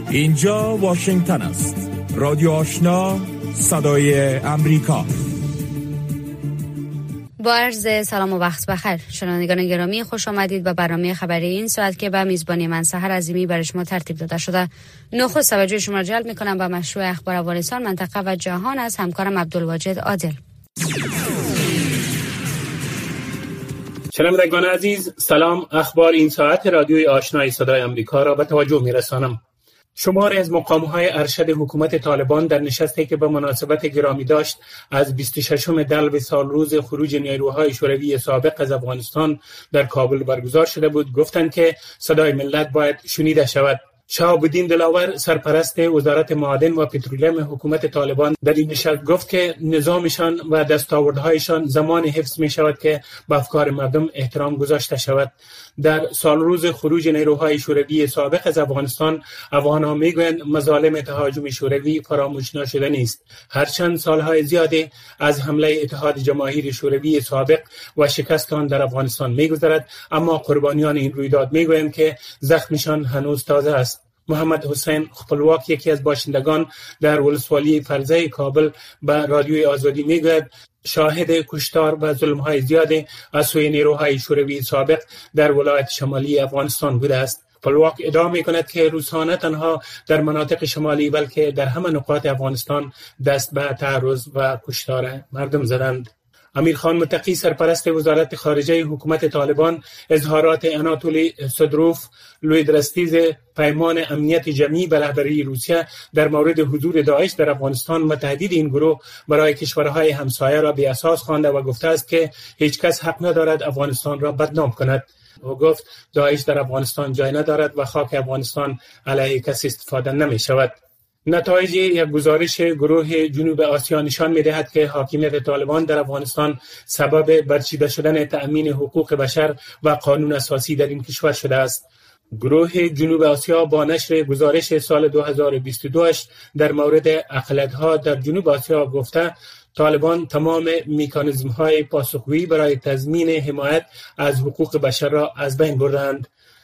اینجا واشنگتن است. رادیو آشنا، صدای امریکا. با عرض سلام و وقت بخیر شنوندگان گرامی، خوش آمدید به برنامه خبری این ساعت که به میزبانی من سحر عظیمی برای شما ترتیب داده شده. نخست توجه شما را جلب می‌کنم به مشروع اخبار افغانستان، منطقه و جهان از همکارم عبدالواجد عادل. شنوندگان عزیز، سلام. اخبار این ساعت رادیوی آشنای صدای امریکا را به توجه می‌رسانم. شماری از مقام‌های ارشد حکومت طالبان در نشستی که به مناسبت گرامی داشت از 26 دلو سال روز خروج نیروهای شوروی سابق از افغانستان در کابل برگزار شده بود گفتند که صدای ملت باید شنیده شود. شهاب الدین دلاور، سرپرست وزارت معادن و پترولیم حکومت طالبان، در این نشست گفت که نظامشان و دستاوردهایشان زمان حفظ می شود که به افکار مردم احترام گذاشته شود. در سال روز خروج نیروهای شوروی سابق از افغانستان، افغانان میگویند مظالم تهاجم شوروی فراموش نشدنی است. هرچند سالهای زیادی از حمله اتحاد جماهیر شوروی سابق و شکست آن در افغانستان میگذرد، اما قربانیان این رویداد میگویند که زخمشان هنوز تازه است. محمد حسین خپلواک، یکی از باشندگان در ولسوالی فرزه کابل، به رادیوی آزادی میگوید شاهد کشتار و ظلم‌های زیادی از سوی نیروهای شوروی سابق در ولایت شمالی افغانستان بوده است. خپلواک ادعا می‌کند که روس‌ها نه تنها در مناطق شمالی بلکه در همه نقاط افغانستان دست به تعرض و کشتار مردم زدند. امیر خان متقی، سرپرست وزارت خارجه حکومت طالبان، اظهارات اناتولی سدروف، لویدرستیز پیمان امنیت جمعی به رهبری روسیه در مورد حضور داعش در افغانستان و تهدید این گروه برای کشورهای همسایه را بی‌اساس خوانده و گفته است که هیچ کس حق ندارد افغانستان را بدنام کند. او گفت داعش در افغانستان جای ندارد و خاک افغانستان علیه کسی استفاده نمی شود. نتایج یک گزارش گروه جنوب آسیا نشان می‌دهد که حاکمیت طالبان در افغانستان سبب برچیده شدن تأمین حقوق بشر و قانون اساسی در این کشور شده است. گروه جنوب آسیا با نشر گزارش سال 2022 در مورد اقلیت‌ها در جنوب آسیا گفته طالبان تمام مکانیزم‌های پاسخگویی برای تضمین حمایت از حقوق بشر را از بین بردند.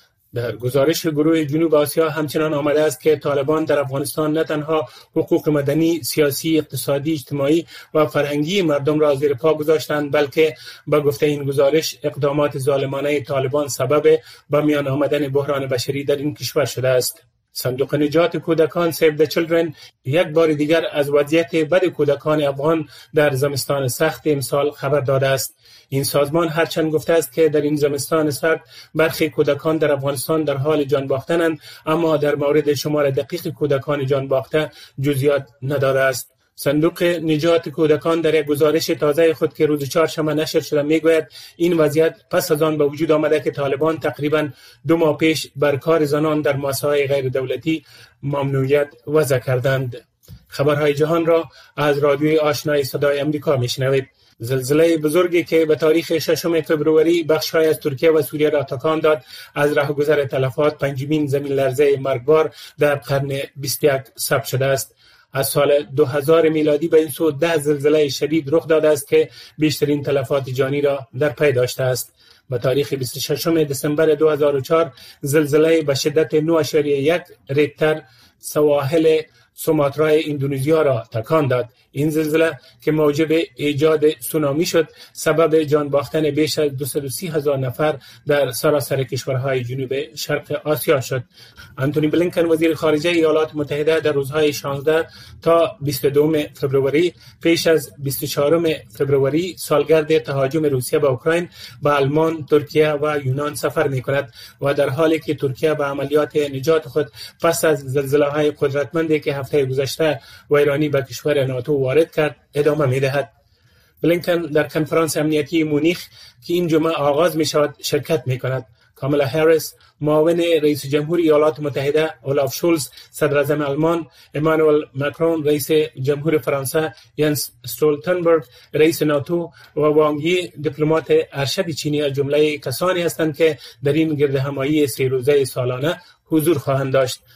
در گزارش گروه جنوب آسیا همچنان آمده است که طالبان در افغانستان نه تنها حقوق مدنی، سیاسی، اقتصادی، اجتماعی و فرهنگی مردم را زیر پا گذاشتند، بلکه با گفته این گزارش اقدامات ظالمانه طالبان سبب به میان آمدن بحران بشری در این کشور شده است. صندوق نجات کودکان سیو د چیلدرن یک بار دیگر از وضعیت بد کودکان افغان در زمستان سخت امسال خبر داده است. این سازمان هرچند گفته است که در این زمستان سرد برخی کودکان در افغانستان در حال جان باختنند، اما در مورد شمار دقیق کودکان جان باخته جزئیات نداده است. صندوق نجات کودکان در یک گزارش تازه خود که روز چهارشنبه نشر شده میگوید این وضعیت پس از آن به وجود آمده که طالبان تقریباً 2 ماه پیش بر کار زنان در مؤسسه‌های غیر دولتی ممنوعیت وضع کردند. خبرهای جهان را از رادیوی آشنای صدای امریکا میشنوید. زلزله بزرگی که به تاریخ 6 فوریه بخش‌های از ترکیه و سوریه را تکان داد از رهگذر تلفات پنجمین زمین لرزه مرگبار در قرن 21 ثبت شده است. از سال 2000 میلادی به این سو 10 زلزله شدید رخ داده است که بیشترین تلفات جانی را در پی داشته است. به تاریخ 26 دسامبر 2004 زلزله به شدت 9.1 ریکتر سواحل سوماترای اندونزیا را تکان داد. این زلزله که موجب ایجاد سونامی شد سبب جان باختن بیش از 230,000 نفر در سراسر کشورهای جنوب شرق آسیا شد. آنتونی بلینکن، وزیر خارجه ایالات متحده، در روزهای 16 تا 22 فوریه پیش از 24 فوریه سالگرد تهاجم روسیه به اوکراین به آلمان، ترکیه و یونان سفر می‌کند و در حالی که ترکیه به عملیات نجات خود پس از زلزله‌های قدرتمندی که هفته گذشته ویرانی به کشور ناتو وارد کرد ادامه می‌دهد. بلینکن در کنفرانس امنیتی مونیخ که این جمعه آغاز می‌شود شرکت می‌کند. کاملا هریس، معاون رئیس جمهور ایالات متحده، اولاف شولز صدر اعظم آلمان، امانوئل ماکرون رئیس جمهور فرانسه، ینس استولتنبرگ رئیس ناتو و وانگ یی دیپلمات ارشد چینی از جمله کسانی هستند که در این گردهمایی 3 روزه سالانه حضور خواهند داشت.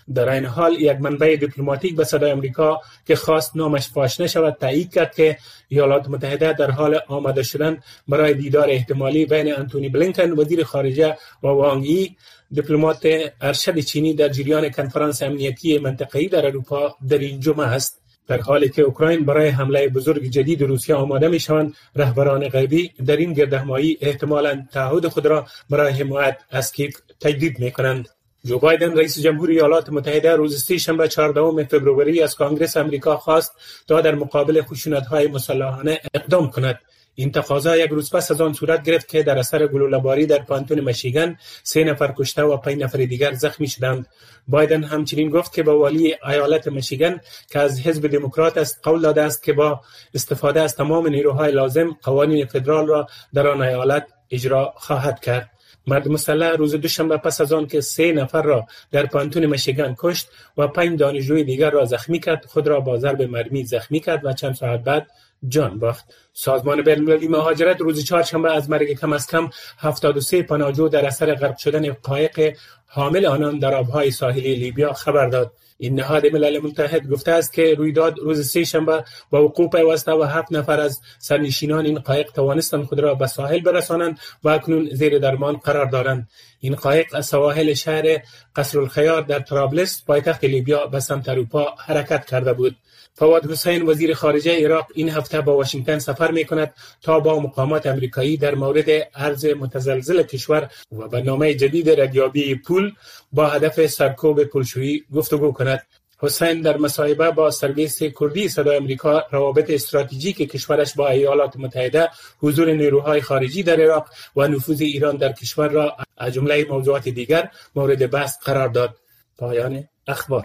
در این حال یک منبع دیپلماتیک به صدای آمریکا که خواست نامش فاش نشود تایید کرد که ایالات متحده در حال آماده شدن برای دیدار احتمالی بین انتونی بلینکن وزیر خارجه و وانگ ای دیپلمات ارشد چینی در جریان کنفرانس امنیتی منطقه‌ای در اروپا در این جمعه است. در حالی که اوکراین برای حمله بزرگ جدید روسیه آماده می‌شوند، رهبران غربی در این گردهمایی احتمالاً تعهد خود را برای حمایت از کیف تجدید می‌کنند. جو بایدن رئیس جمهور ایالات متحده روز سه‌شنبه 14 فوریه از کنگره آمریکا خواست تا در مقابل خشونت‌های مسلحانه اقدام کند. این تقاضا یک روز پس از آن صورت گرفت که در اثر گلوله‌باری در پانتون میشیگان 3 نفر کشته و 5 نفر دیگر زخمی شدند. بایدن همچنین گفت که به والی ایالت میشیگان که از حزب دموکرات است قول داده است که با استفاده از تمام نیروهای لازم قوانین فدرال را در آن ایالت اجرا خواهد کرد. مرد مسلح روز دوشنبه پس از آن که 3 نفر را در پانتون میشیگان کشت و 5 دانشجوی دیگر را زخمی کرد، خود را با ضرب مرمی زخمی کرد و چند ساعت بعد جان باخت. سازمان بین‌المللی مهاجرت روز چهارشنبه از مرگ کم از کم 73 پناهجو در اثر غرق شدن قایق حامل آنان در آبهای ساحلی لیبیا خبر داد. این نهاد ملل متحد گفته است که رویداد روز سه‌شنبه با وقوع پیوسته و 7 نفر از سرنشینان این قایق توانستند خود را به ساحل برسانند و اکنون زیر درمان قرار دارند. این قایق از سواحل شهر قصرالخیار در طرابلس پایتخت لیبیا به سمت اروپا حرکت کرده بود. فواد حسین وزیر خارجه عراق این هفته با واشنگتن سفر می‌کند تا با مقامات آمریکایی در مورد ارز متزلزل کشور و برنامه جدید ردیابی پول با هدف سرکوب پولشویی گفتگو کند. حسین در مصاحبه با سرویس کردی صدای آمریکا روابط استراتژیک کشورش با ایالات متحده، حضور نیروهای خارجی در عراق و نفوذ ایران در کشور را از جمله موضوعات دیگر مورد بحث قرار داد. پایان اخبار.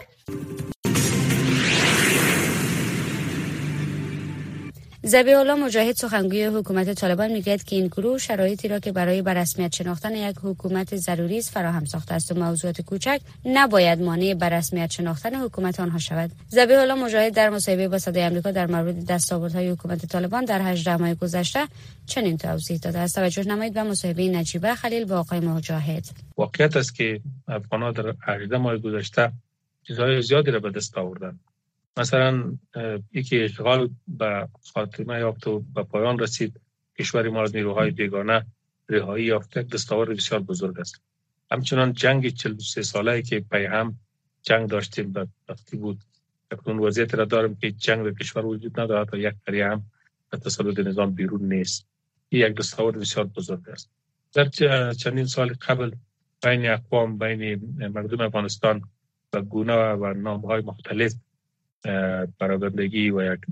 ذبیح الله مجاهد سخنگوی حکومت طالبان میگوید که این گروه شرایطی را که برای به رسمیت شناختن یک حکومت ضروری است فراهم ساخته است و موضوعات کوچک نباید مانع به رسمیت شناختن حکومت آنها شود. ذبیح الله مجاهد در مصاحبه با صدای آمریکا در مورد دستاوردهای حکومت طالبان در 18 ماه گذشته چنین توضیح داده است. توجه نمایید به مصاحبه نجیبه خلیل با آقای مجاهد. واقعیت است که افغان‌ها در 18 ماه گذشته چیزهای زیادی را به دست آوردند. مثلا یکی اشغال به خاتمه یافت و به پایان رسید، کشور ما از نیروهای بیگانه رهایی یافت، یک دستاورد بسیار بزرگ است. همچنان جنگ 43 ساله‌ای که پی هم جنگ داشتیم وقتی بود، اکنون وضعیت را داریم که جنگ در کشور وجود ندارد و یک قریه هم به تسلط نظام بیرون نیست. این یک دستاورد بسیار بزرگ است. در چندین سال قبل بین اقوام، بین مردم افغانستان و گونه و نام‌های مختلف پراگندگی و یک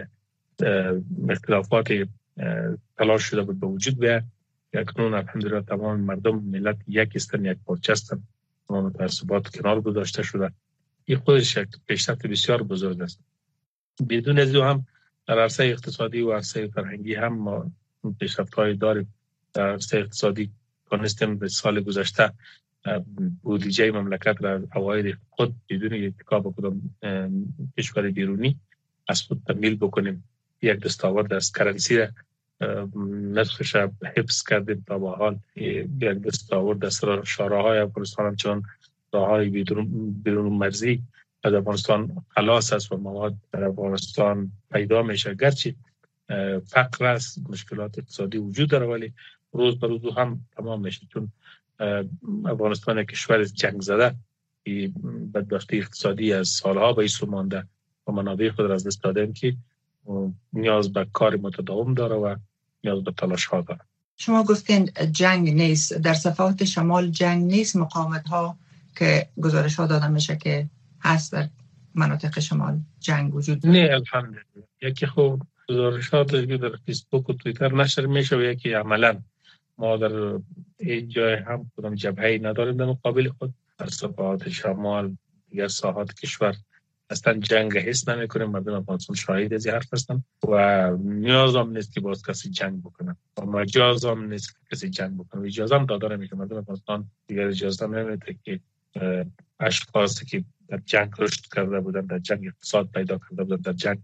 اختلافات تلاش شده بود به وجود بیاید. اکنون الحمدلله تمام مردم ملت یک هستند، یک پارچه هستند، تمام تعصبات کنار گذاشته شده. این خودش یک پیشرفت بسیار بزرگ است. بدون از هم در عرصه اقتصادی و عرصه فرهنگی هم ما پیشرفت‌های داریم. در عرصه اقتصادی تونستیم به سال گذشته بودجه مملکت را عواید خود بدون اتکا به کدام کشور بیرونی از خود تکمیل بکنیم. یک دستاورد است. کرنسی را نرخش را حفظ کردیم تا به حال. یک دستاورد است. شاهراهای افغانستان همچنان راههای بیرون مرزی از افغانستان خلاص است و مواد در افغانستان پیدا میشه. گرچه فقر است، مشکلات اقتصادی وجود داره، ولی روز به روز هم تمام میشه، چون افغانستان کشور جنگ زده، بدبختی اقتصادی از سالها به ایسو مانده و منابع خود را از دست دادیم که نیاز به کار متداوم داره و نیاز به تلاش ها داره. شما گفتین جنگ نیست، در صفحات شمال جنگ نیست، مقاومت ها که گزارش ها داده میشه که هست در مناطق شمال جنگ وجود داره؟ نه الحمدلله. یکی خوب گزارشات در فیسبوک و توییتر نشر میشه و یکی عملا ما در این جای هم کدام جبهه‌ای نداریم در مقابل خود. در صفحات شمال دیگر ساحات کشور اصلا جنگ حس نمی‌کنیم. مردم افغانستان شاهد از این حرف هستند و نیاز هم نیست که باز کسی جنگ بکنه و مجاز هم نیست که کسی جنگ بکنه. اجازه هم داده نمیشه. مردم افغانستان دیگر اجازه نمیده که اشخاصی که در جنگ رشد کرده بودن، در جنگ اقتصاد پیدا کرده بودن، در جنگ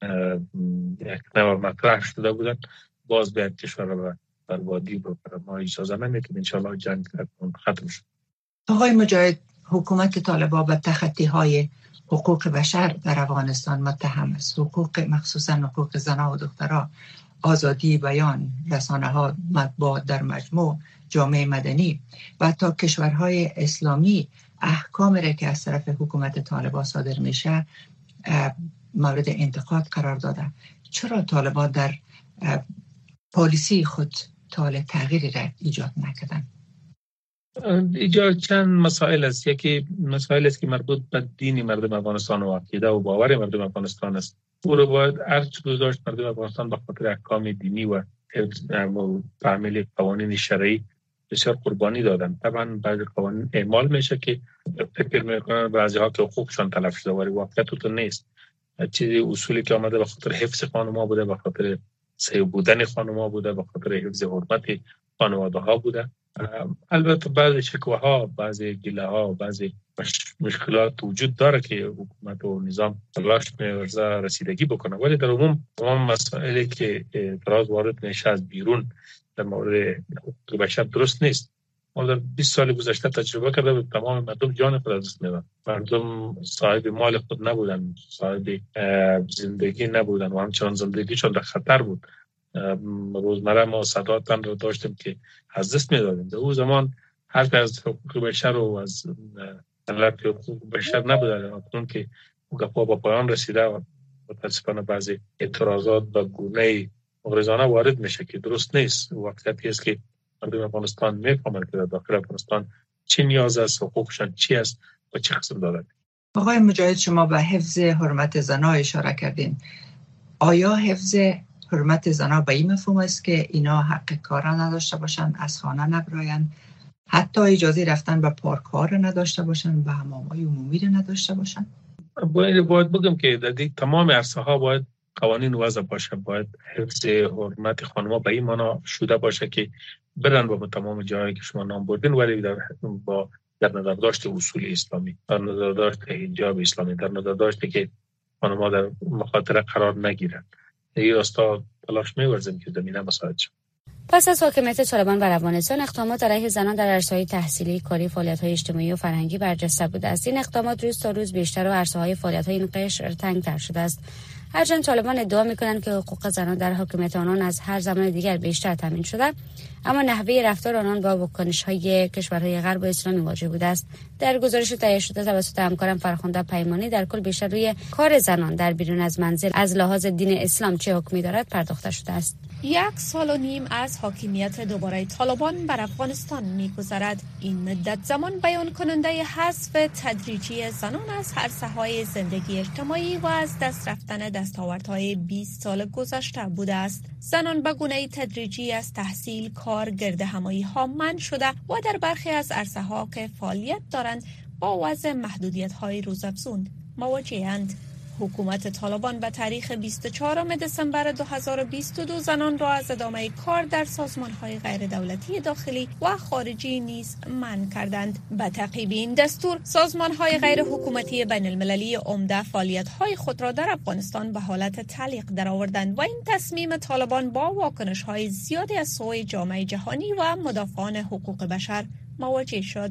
یک نوع مطرح شده بودن، باز بیاید کشور را بربادی بکنه. ما اجازه نمیدیم. انشاءالله جنگ ختم شد. آقای مجاهد، حکومت طالبان به تخطی‌های حقوق بشر در افغانستان متهم است. مخصوصا حقوق زنان و دخترها، آزادی بیان، رسانه‌ها، مطبوعات در مجموع، جامعه مدنی و حتی کشورهای اسلامی احکامی را که از طرف حکومت طالبان صادر میشه مورد انتقاد قرار داده. چرا طالبان در پالیسی خود تغییری را ایجاد نکردن؟ اینجا چند مسائل است. یکی مسائل است که مربوط به دین مردم افغانستان و عقیده و باور مردم افغانستان است. او رو باید ارج گذاشت. مردم افغانستان به خاطر احکام دینی و تعمیل قوانین شرعی بسیار قربانی دادن. طبعا بعضی قوانین اعمال میشه که فکر میکنن بعضی‌ها که حقوقشان تلف شده ولی واقعیت تو نیست. چیزی اصولی که آمده به خاطر حفظ خانم‌ها بوده، به خاطر صحیح بودن خانم‌ها بوده، به خاطر حفظ حرمت خانواده‌ها بوده. البته بعضی شکوه‌ها، بعضی گله‌ها، بعضی مشکلات وجود داره که حکومت و نظام تلاش می‌ورزه رسیدگی بکنه، ولی در عموم تمام مسائلی که اعتراض وارد میشه از بیرون در مورد حقوق بشر درست نیست. ما در 20 سال گذشته تجربه کرده بود تمام مردم جان خود از دست میدن. مردم صاحب مال خود نبودن، صاحب زندگی نبودن و همچنان زندگیشون در خطر بود. روزمره ما صدها تن رو داشتیم که از دست میدادیم. در اون زمان حرف از حقوق بشر و از طلب حقوق بشر نبوده. اکنون که گپا با پایان رسیده و متاسفانه بعضی اعتراضات به گونه مغرضانه وارد میشه که درست نیست. واقعیتی است که مردم افغانستان میفهمند که در داخل افغانستان چی نیاز است، حقوقشان چی است و چه قسم دارد. آقای مجاهد، شما به حفظ حرمت زنان اشاره کردین. آیا حفظ حرمت زنان به این مفهوم است که اینا حق کار نداشته باشند، از خانه نبرایند، حتی اجازه رفتن به پارک ها را نداشته باشند، به حمام‌های عمومی را نداشته باشند؟ باید بگم که در تمام عرصه ها باید قوانین وضع باشه. باید حفظ حرمت خانم‌ها به این معنا شده باشه که برن با تمام جایی که شما نام بردین، ولی در نظر داشت اصول اسلامی، در نظر داشت حجاب اسلامی، در نظر داشت که خانم‌ها در مخاطره قرار نگیرن. این راستا تلاش می‌ورزیم که زمینه مساعد شد. پس از حاکمیت طالبان بر افغانستان، اقدامات علیه زنان در عرصه‌های تحصیلی، کاری، فعالیت‌های اجتماعی و فرهنگی برجسته بوده است. این اقدامات روز تا روز بیشتر و عرصه‌های فعالیت‌های این قشر تنگ‌تر شده است. هرچند طالبان ادعا می‌کنند که حقوق زنان در حاکمیت آنان از هر زمان دیگر بیشتر تامین شده، اما نحوه رفتار آنان با واکنش‌های کشورهای غرب و اسلامی مواجه بوده است. در گزارش تهیه شده توسط همکارم فرخنده پیمانی، در کل بیشتر روی کار زنان در بیرون از منزل از لحاظ دین اسلام چه حکمی دارد پرداخته شده است. 1.5 سال از حاکمیت دوباره طالبان بر افغانستان می‌گذرد. این مدت زمان بیان کننده حذف تدریجی زنان از عرصه‌های زندگی اجتماعی و از دست رفتن دستاوردهای 20 سال گذشته بوده است. زنان به گونه تدریجی از تحصیل، کار، گردهمایی‌ها منع شده و در برخی از عرصه‌ها که فعالیت دارند با وضع محدودیت‌های روزافزون مواجه‌اند. حکومت طالبان به تاریخ 24 دسامبر 2022 زنان را از ادامه کار در سازمان‌های غیر دولتی داخلی و خارجی نیز منع کردند. به تعقیب این دستور، سازمان‌های غیر حکومتی بین المللی عمده فعالیت‌های خود را در افغانستان به حالت تعلیق درآوردند و این تصمیم طالبان با واکنش‌های زیادی از سوی جامعه جهانی و مدافعان حقوق بشر مواجه شد.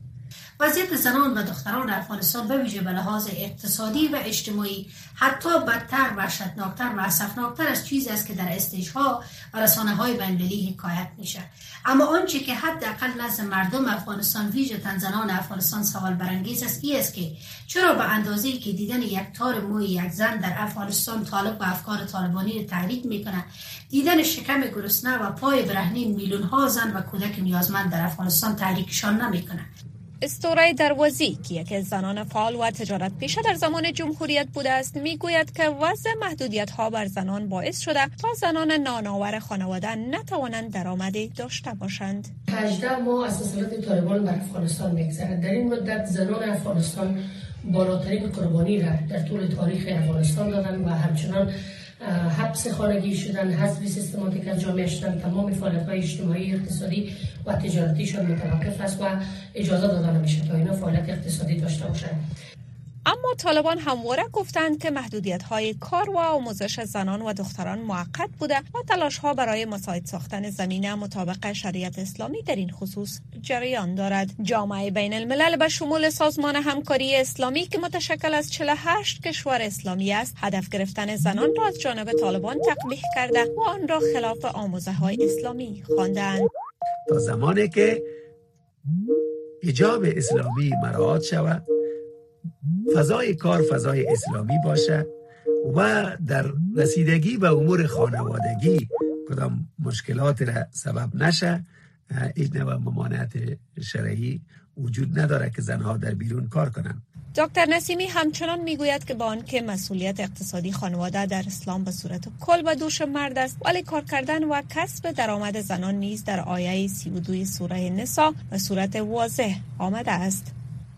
وضعیت زنان و دختران در افغانستان به ویژه به لحاظ اقتصادی و اجتماعی حتی بدتر، وحشتناکتر و اسفناکتر از چیزی است که در استیج‌ها و رسانه‌های بین‌المللی حکایت میشه. اما آنچه که حداقل نزد مردم افغانستان، ویژه زنان افغانستان، سوال برانگیز است این است که چرا به اندازه‌ای که دیدن یک تار موی یک زن در افغانستان طالب و افکار طالبانی را تحریک میکنه، دیدن شکم گرسنه و پای برهنه میلیون‌ها زن و کودک نیازمند در افغانستان تحریکشان نمیکنه. استوره دروازی که یکی از زنان فعال و تجارت پیشه در زمان جمهوریت بوده است میگوید که وضع محدودیت‌ها بر زنان باعث شده تا زنان نانآور خانواده نتوانند درآمدی داشته باشند. 18 ماه از تسلط طالبان بر افغانستان می‌گذرد. در این مدت زنان افغانستان بالاترین قربانی را در طول تاریخ افغانستان دادند و همچنان حبس خانگی شدن، حذف سیستماتیک از جامعه شدن، تمام فعالیت‌های اجتماعی، اقتصادی و تجارتیشان متوقف است و اجازه داده نمیشه تا اینا فعالیت اقتصادی داشته باشند. اما طالبان همواره گفتند که محدودیت‌های کار و آموزش زنان و دختران موقت بوده و تلاش‌ها برای مساعد ساختن زمینه مطابق شریعت اسلامی در این خصوص جریان دارد. جامعه بین الملل به شمول سازمان همکاری اسلامی که متشکل از 48 کشور اسلامی است، هدف گرفتن زنان را از جانب طالبان تقبیح کرده و آن را خلاف آموزه‌های اسلامی خواندند. تا زمانی که حجاب اسلامی مراعات شود، فضای کار فضای اسلامی باشه و در رسیدگی به امور خانوادگی کدام مشکلات را سبب نشه، هیچ نوع ممانعت شرعی وجود نداره که زنها در بیرون کار کنند. دکتر نسیمی همچنان میگوید که با آنکه مسئولیت اقتصادی خانواده در اسلام به صورت کل به دوش مرد است، ولی کار کردن و کسب درآمد زنان نیز در آیه 32 سوره نساء به صورت واضح آمده است.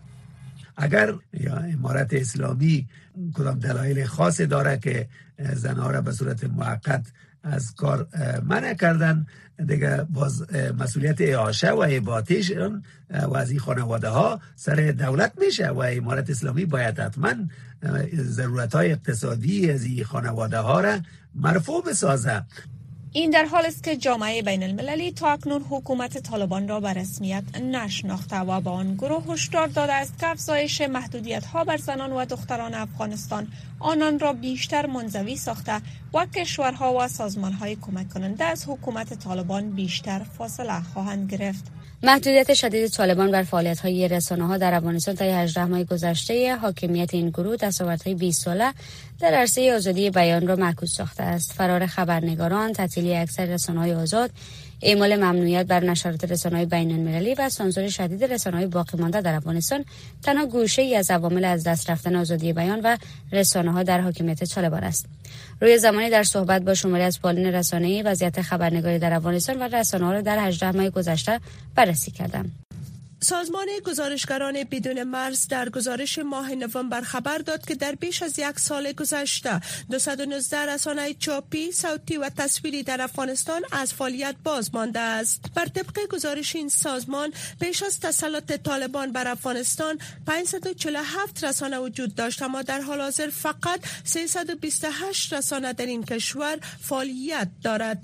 اگر یا امارت اسلامی کدام دلایل خاصی داره که زنها را به صورت موقت از کار منع کردن، دیگه باز مسئولیت اعاشه و اباطش و از این خانواده ها سر دولت میشه و امارت اسلامی باید حتما ضرورت های اقتصادی از این خانواده ها را مرفوع بسازه. این در حال است که جامعه بین المللی تا اکنون حکومت طالبان را به رسمیت نشناخته و با آن گروه هشدار داده است که افزایش محدودیت‌ها بر زنان و دختران افغانستان آنان را بیشتر منزوی ساخته و کشورها و سازمان‌های کمک کننده از حکومت طالبان بیشتر فاصله خواهند گرفت. محدودیت شدید طالبان بر فعالیت‌های رسانه‌ها در افغانستان تا 18 ماه گذشته حاکمیت این گروه دستاوردهای 20 ساله در عرصه آزادی بیان را معکوس ساخته است. فرار خبرنگاران، تعطیلی اکثر رسانه‌های آزاد، اعمال ممنوعیت بر نشرات رسانه‌های بین‌المللی و سانسور شدید رسانه‌های باقی مانده در افغانستان تنها گوشه‌ای از عوامل از دست رفتن آزادی بیان و رسانه‌ها در حاکمیت طالبان است. روی زمانی در صحبت با شماری از فعالین رسانه‌ای وضعیت خبرنگاری در افغانستان و رسانه‌ها را در 18 ماه گذشته بررسی کردم. سازمان گزارشگران بدون مرز در گزارش ماه نوامبر خبر داد که در بیش از یک سال گذشته 219 رسانه چاپی، صوتی و تصویری در افغانستان از فعالیت باز مانده است. بر طبق گزارش این سازمان، پیش از تسلط طالبان بر افغانستان 547 رسانه وجود داشت، اما در حال حاضر فقط 328 رسانه در این کشور فعالیت دارد.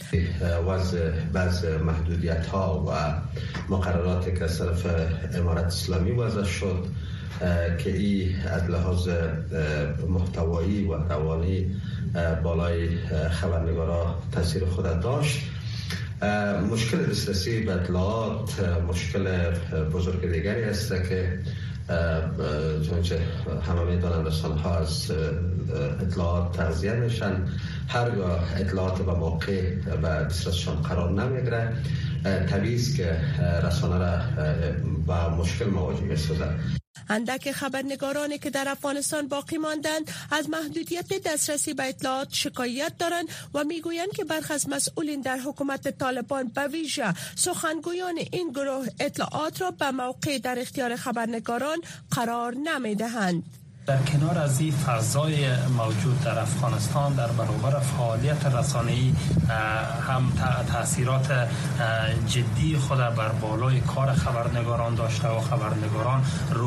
بعض محدودیت‌ها و مقرراتی که از طرف امارت اسلامی وضع شد که این از لحاظ محتوایی و روانی بالای خبرنگارا تاثیر خود داشت. مشکل دسترسی به اطلاعات مشکل بزرگ دیگری است که چونچه همه میدانند رسانه‌ها از اطلاعات تغذیه میشن، هرگاه اطلاعات به موقع و دسترسشان قرار نمیگیره، طبیعی است که رسانه را با مشکل مواجه می‌سازد. اندک خبرنگارانی که در افغانستان باقی ماندند از محدودیت دسترسی به اطلاعات شکایت دارند و میگویند که برخی از مسئولین در حکومت طالبان به ویژه سخنگویان این گروه اطلاعات را به موقع در اختیار خبرنگاران قرار نمیدهند. در کنار از این فضای موجود در افغانستان در برابر فعالیت رسانه‌ای هم تأثیرات جدی خود بر بالای کار خبرنگاران داشته و خبرنگاران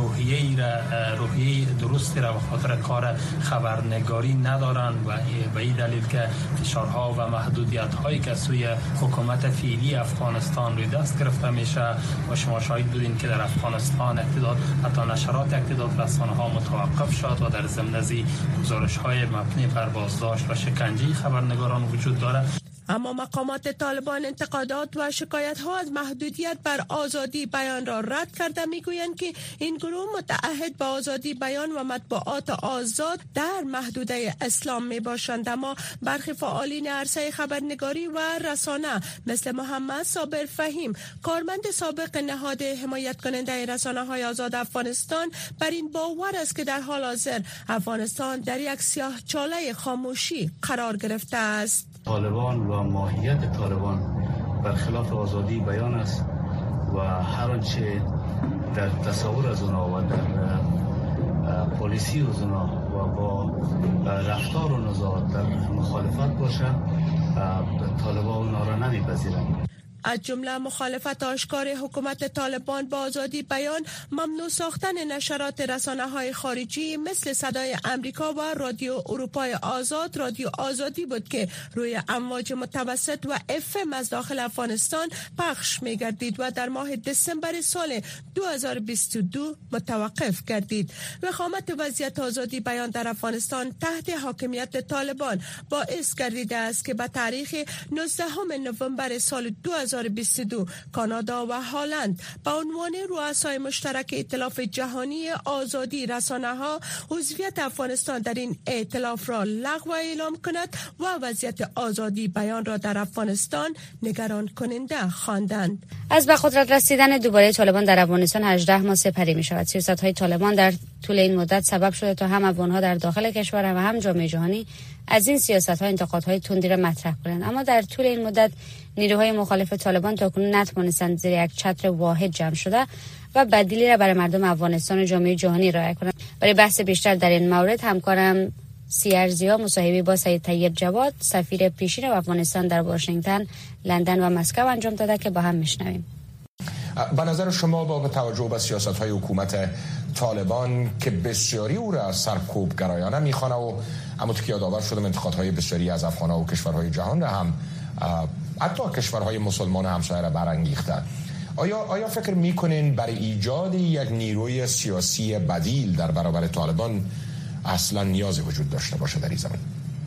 روحیه درستی را به خاطر کار خبرنگاری ندارند و به این دلیل که فشارها و محدودیت‌هایی که سوی حکومت فعلی افغانستان روی دست گرفته میشه و شما شاهد بودین که در افغانستان حتی نشرات اقتدار رسانه‌ها متوقف شد و در ضمن از گزارش‌های مبنی بر بازداشت و شکنجه خبرنگاران وجود دارد. اما مقامات طالبان انتقادات و شکایت‌ها از محدودیت بر آزادی بیان را رد کرده میگویند که این گروه متعهد به آزادی بیان و مطبوعات آزاد در محدوده اسلام میباشند، اما برخی فعالین عرصه خبرنگاری و رسانه مثل محمد صابر فهیم، کارمند سابق نهاد حمایت کننده رسانه‌های آزاد افغانستان، بر این باور است که در حال حاضر افغانستان در یک سیاه‌چاله خاموشی قرار گرفته است. طالبان و ماهیت طالبان برخلاف آزادی بیان است و هر آنچه در تصور از اونا و در پالیسی از اونا و با رفتار و نزاعت در مخالفت باشه، طالبان اونا را نمیپذیرند. از جمله مخالفت آشکار حکومت طالبان با آزادی بیان، ممنوع ساختن نشرات رسانه‌های خارجی مثل صدای امریکا و رادیو اروپای آزاد، رادیو آزادی بود که روی امواج متوسط و FM از داخل افغانستان پخش می‌گردید و در ماه دسامبر سال 2022 متوقف گردید. وخامت وضعیت آزادی بیان در افغانستان تحت حاکمیت طالبان باعث گردیده است که به تاریخ 19 نوامبر سال 2022 کانادا و هلند به عنوان رؤسای مشترک ائتلاف جهانی آزادی رسانه‌ها عضویت افغانستان در این ائتلاف را لغو اعلام کند و وضعیت آزادی بیان را در افغانستان نگران کننده خواندند. از به قدرت رسیدن دوباره طالبان در افغانستان 18 ماه سپری می شود. سیاست‌های طالبان در طول این مدت سبب شده تا هم افغان‌ها در داخل کشور و هم جامعه جهانی از این سیاست‌ها انتقادهای تندی را مطرح کنند. اما در طول این مدت نیروهای مخالف طالبان تاکنون نتوانستند زیر یک چتر واحد جمع شده و بدیلی را برای مردم افغانستان و جامعه جهانی ارائه کنند. برای بحث بیشتر در این مورد همکارم سیارزیا مصاحبه با سید طیب جواد، سفیر پیشین افغانستان در واشنگتن، لندن و مسکو انجام داده که با هم میشنویم. به نظر شما با توجه به سیاست‌های حکومت طالبان که بسیاری او را سرکوب گرایانه می‌خوانه و همونطور که یادآور شدم انتقادهای بسیاری از افغان‌ها و کشورهای جهان را هم حتی کشورهای مسلمان همسایه را برانگیخته، آیا فکر می‌کنین برای ایجاد یک نیروی سیاسی بدیل در برابر طالبان اصلا نیازی وجود داشته باشه در این زمین؟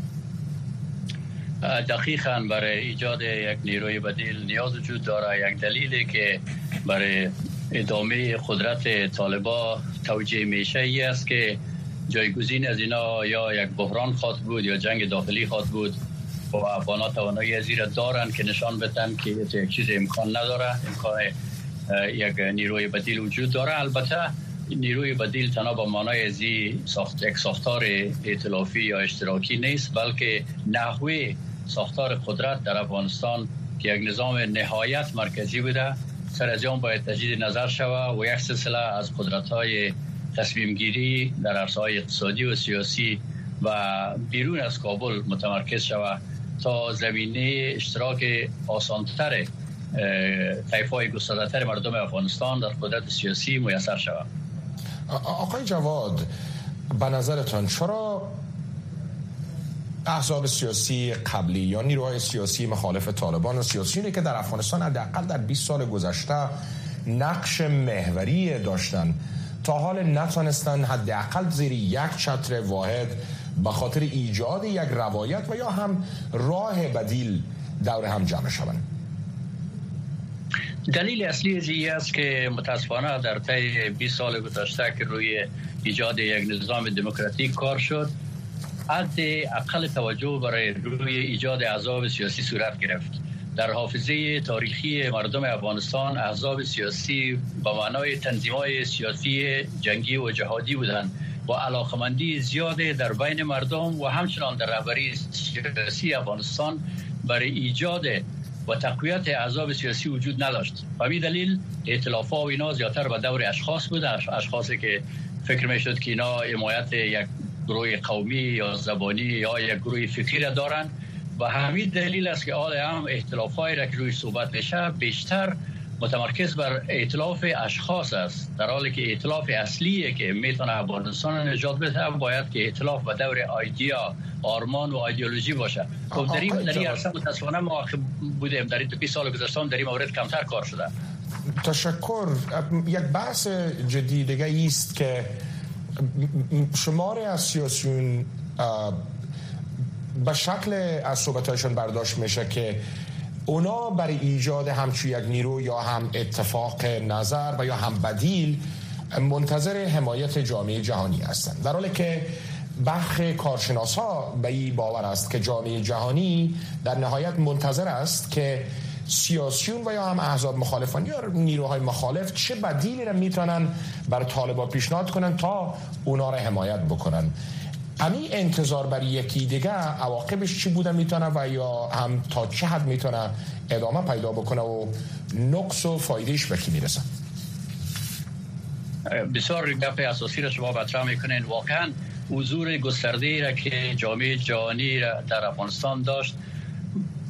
دقیقاً برای ایجاد یک نیروی بدیل نیاز وجود داره. یک دلیلی که برای ادامه قدرت طالبان توجیه میشه ای است که جایگزین از اینا یا یک بحران خواهد بود یا جنگ داخلی خواهد بود و افغان‌ها توانایی از این دارن که نشان بدن که یک چیز امکان نداره، امکان یک نیروی بدیل وجود داره. البته نیروی بدیل تنها به معنای از یک ساختار ائتلافی یا اشتراکی نیست، بلکه نحوه ساختار قدرت در افغانستان که یک نظام نهایت مرکزی بوده سر از آن باید تجدید نظر شود و یک سلسله از قدرت‌های تصمیم گیری در عرصه‌های اقتصادی و سیاسی و بیرون از کابل متمرکز شود تا زمینه اشتراک آسان‌تر طیف‌های گسترده‌تر مردم افغانستان در قدرت سیاسی میسر شود. آقای جواد، به نظرتان چرا احزاب سیاسی قبلی یا نیروهای سیاسی مخالف طالبان و سیاسیونی که در افغانستان حداقل در 20 سال گذشته نقش محوری داشتن تا حال نتونستن حداقل زیر یک چتر واحد به خاطر ایجاد یک روایت و یا هم راه بدیل دور هم جمع شوند؟ دلیل اصلی از این است که متاسفانه در طی 20 سال گذشته که روی ایجاد یک نظام دموکراتیک کار شد، حداقل توجه برای روی ایجاد احزاب سیاسی صورت گرفت. در حافظه تاریخی مردم افغانستان احزاب سیاسی با معنای تنظیم‌های سیاسی جنگی و جهادی بودند و علاقمندی زیاده در بین مردم و همچنان در رهبری سیاسی افغانستان برای ایجاد و تقویت احزاب سیاسی وجود نداشت. و به دلیل ائتلاف‌ها و اینا زیادتر به دور اشخاص بودند، اشخاصی که فکر می‌شد که اینا حمایت یک گروه قومی یا زبانی یا یک گروه فکری را دارند و همین دلیل است که حال هم ائتلاف‌هایی را که روی صحبت میشه بیشتر متمرکز بر ائتلاف اشخاص است، در حالی که ائتلاف اصلی که میتونه افغانستان نجات بده باید که ائتلاف به دور ایدئا، آرمان و ایدئولوژی باشه. خب در این عرصه متاسفانه ما بودیم در این 20 سال گذشته در این مورد کمتر کار شده. تشکر. یک بحث جدی دیگه است که شماری از سیاسیون به شکل از صحبتایشون برداشت میشه که اونا برای ایجاد همچون یک نیرو یا هم اتفاق نظر و یا هم بدیل منتظر حمایت جامعه جهانی هستند، در حالی که برخی کارشناسا به این باور است که جامعه جهانی در نهایت منتظر است که سیاسیون و یا هم احزاب مخالفان یا نیروهای مخالف چه بدیلی را میتونن برای طالبان پیشنهاد کنن تا اونا را حمایت بکنن. همین انتظار برای یکی دیگه عواقبش چی بوده میتونه و یا هم تا چه حد میتونه ادامه پیدا بکنه و نقص و فایدهش به کی میرسه؟ بسیار گپ اساسی را شما مطرح میکنین. واقعا حضور گسترده‌ای را که جامعه جهانی در افغانستان داشت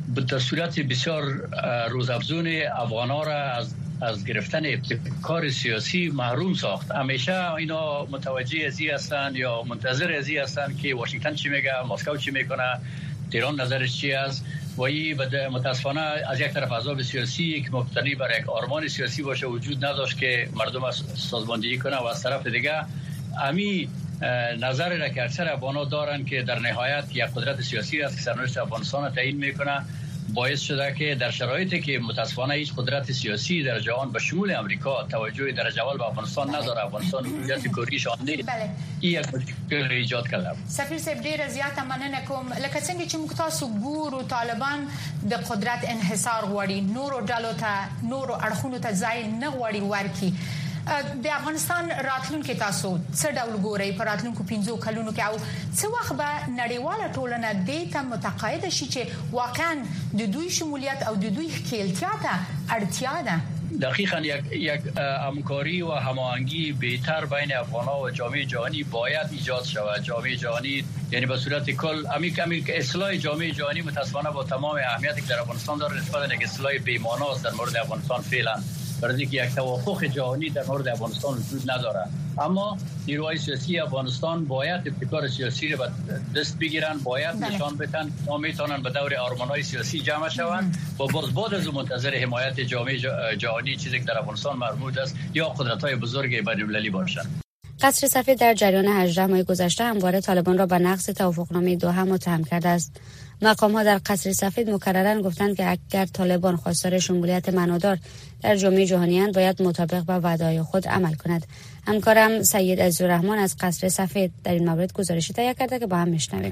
به صورت بسیار روزافزون افغان‌ها را از گرفتن ابتکار سیاسی محروم ساخت. همیشه اینا متوجه ازی هستند یا منتظر ازی هستند که واشنگتن چی میگه، مسکو چی میکنه، تهران نظرش چی است. و این متاسفانه از یک طرف احزاب سیاسی که مبتنی بر یک آرمان سیاسی باشه وجود نداشت که مردم سازماندهی کنه، و از طرف دیگه امی نظر را که اکثر افغان‌ها دارن که در نهایت یک قدرت سیاسی است که سرنوشت افغانستان تعیین میکنه، باعث شده که در شرایطی که متاسفانه هیچ قدرت سیاسی در جهان به شمول امریکا توجه درجه اول به افغانستان نداره، افغانستان هویت کردی شان نه، این یک مشکل ایجاد کرده. سفیر صاحب ډیر زیاته مننه کوم. لکه څنګه چې موږ تاسو ګورو طالبان د قدرت انحصار غواړي، نورو ډلو ته نورو اړخونو ته ځای نه غواړي ورکی. د افغانستان راتلونکي تاسو څه ډول ګورئ په راتلونکو 15 کلونو کې، او څه وخت به نړیواله ټولنه دې ته متقاعد شي چې واقعا د دوی شمولیت او د دوی ښکیلتیا ته اړتیا ده؟ دقیقاً یک همکاری و هماهنگی بهتر بین افغان‌ها و جامعه جهانی باید ایجاد شود. جامعه جهانی یعنی به صورت کل امی اصلاح جامعه جهانی متاسفانه با تمام اهمیتی که در افغانستان داره نسبت به یک اصلاح بی‌معنی است در مورد افغانستان فعلا، برای اینکه یک توافق جهانی در مورد افغانستان وجود نداره. اما نیروهای سیاسی افغانستان باید ابتکار سیاسی را به دست بگیرن، باید نشان بدن ما میتونن به دور آرمان‌های سیاسی جمع شوند و باز بعد از منتظر حمایت جامعه جهانی چیزی که در افغانستان مرموز است یا قدرت‌های بزرگ بین‌المللی باشند. قصر سفید در جریان 18 ماه گذشته همواره طالبان را به نقض توافقنامه دوحه متهم کرده است. مقام‌ها در قصر سفید مکرراً گفتند که اگر طالبان خواستار شمولیت معنادار در جامعه جهانی اند باید مطابق با وعده‌های خود عمل کند. همکارم سید عزیزالرحمن از قصر سفید در این مورد گزارشی تهیه کرده که با هم میشنویم.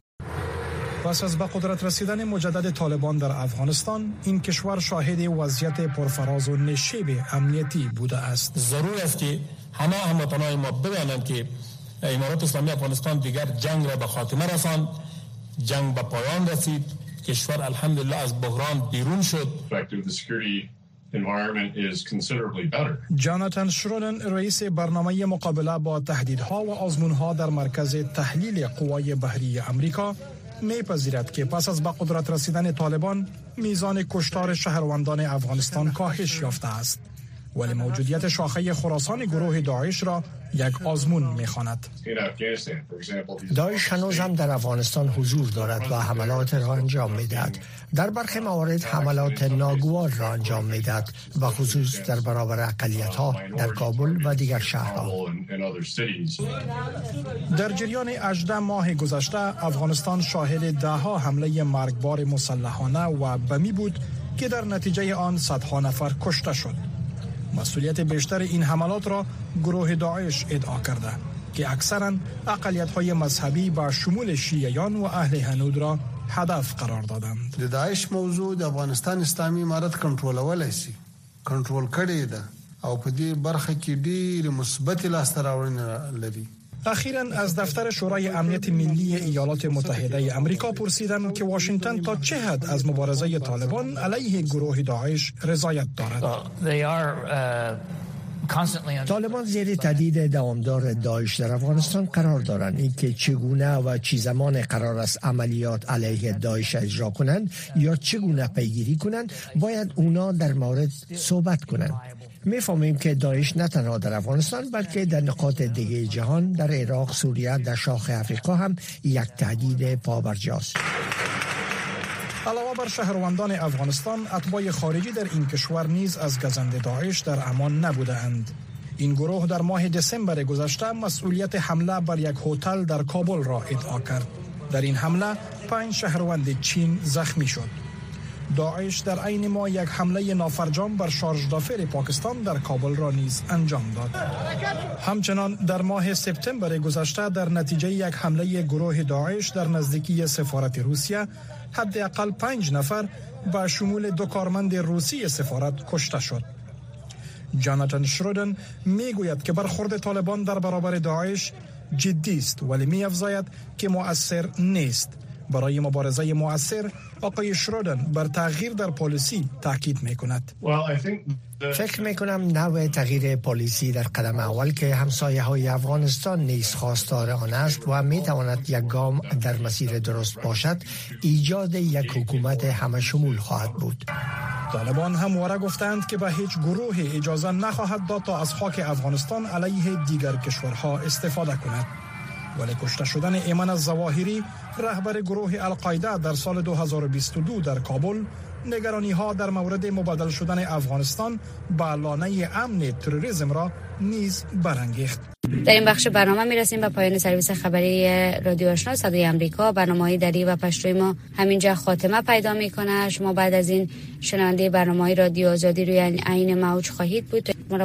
پس از به قدرت رسیدن مجدد طالبان در افغانستان، این کشور شاهد وضعیت پرفراز و نشیب امنیتی بوده است. ضرور است که همه هموطنان ما بدانند که امارات اسلامی افغانستان دیگر جنگ را به خاتمه رساند، جنگ به پایان رسید، کشور الحمدلله از بحران بیرون شد. جاناتان شرودن رئیس برنامه مقابله با تهدیدها و آزمونها در مرکز تحلیل قوای بحری امریکا میپذیرد که پس از به قدرت رسیدن طالبان میزان کشتار شهروندان افغانستان کاهش یافته است، ولی موجودیت شاخه خراسان گروه داعش را یک آزمون می‌خواند. داعش هنوز هم در افغانستان حضور دارد و حملات را انجام می‌دهد. در برخی موارد حملات ناگوار را انجام می‌دهد و خصوص در برابر اقلیت‌ها در کابل و دیگر شهرها. در جریان 18 ماه گذشته افغانستان شاهد ده‌ها حمله مرگبار مسلحانه و بمی بود که در نتیجه آن صدها نفر کشته شد. مسئولیت بیشتر این حملات را گروه داعش ادعا کرده که اکثراً اقلیت‌های مذهبی با شمول شیعیان و اهل هنود را هدف قرار دادند. د داعش موضوع د افغانستان اسلامي امارت کنټرولولای شي، کنټرول کړي ده او په دې برخه کې ډېر مثبت لاسته راوړنې لري. اخیراً از دفتر شورای امنیت ملی ایالات متحده امریکا پرسیدم که واشنگتن تا چه حد از مبارزه طالبان علیه گروه داعش رضایت دارد. طالبان زیر تهدید دوامدار داعش در افغانستان قرار دارند. اینکه چگونه و چی زمان قرار است عملیات علیه داعش اجرا کنند یا چگونه پیگیری کنند باید اونا در مورد صحبت کنند. می‌فهمیم که داعش نه تنها در افغانستان بلکه در نقاط دیگه جهان، در عراق، سوریه، در شاخ افریقا هم یک تهدید پابرجاست. علاوه بر شهروندان افغانستان، اتباع خارجی در این کشور نیز از گزند داعش در امان نبودند. این گروه در ماه دسامبر گذشته مسئولیت حمله بر یک هتل در کابل را ادعا کرد. در این حمله 5 شهروند چین زخمی شد. داعش در عین ماه یک حمله نافرجام بر شارژ دافر پاکستان در کابل را نیز انجام داد. همچنان در ماه سپتامبر گذشته در نتیجه یک حمله گروه داعش در نزدیکی سفارت روسیه حداقل 5 نفر با شمول 2 کارمند روسی سفارت کشته شد. جاناتان شرودن میگوید که برخورد طالبان در برابر داعش جدی است، ولی می‌افزاید که مؤثر نیست برای مبارزه مؤثر، آقای شرودن بر تغییر در پالیسی تاکید می‌کند. فکر میکنم نوع تغییر پالیسی در قدم اول که همسایه های افغانستان نیز خواستار آن است و میتواند یک گام در مسیر درست باشد، ایجاد یک حکومت همه شمول خواهد بود. طالبان همواره گفتند که به هیچ گروه اجازه نخواهد داد تا از خاک افغانستان علیه دیگر کشورها استفاده کند. ولی کشته شدن ایمن الظواهری، رهبر گروه القاعده در سال 2022 در کابل، نگرانی ها در مورد مبادل شدن افغانستان به لانه امن تروریسم را نیز برانگیخت. در این بخش برنامه میرسیم به پایان سرویس خبری رادیو آشنا صدای آمریکا. برنامه‌های دری و پشتوی ما همینجا خاتمه پیدا میکنه. شما بعد از این شنونده برنامه‌های رادیو آزادی روی عین موج خواهید بود. ما را